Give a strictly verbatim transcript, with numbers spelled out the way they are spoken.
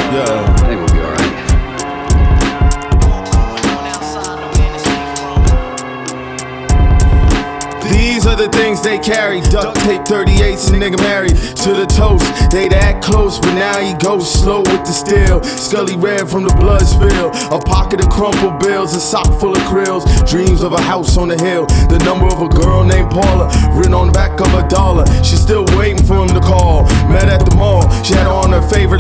Yeah. I think we'll be alright. These are the things they carry. Duct tape, thirty-eights, a nigga married to the toast. They that close, but now he goes slow with the steel. Scully red from the blood spill. A pocket of crumpled bills, a sock full of krills. Dreams of a house on the hill. The number of a girl named Paula, written on the back of a dollar. She's still waiting for him to call. Met at the mall, she had on her favorite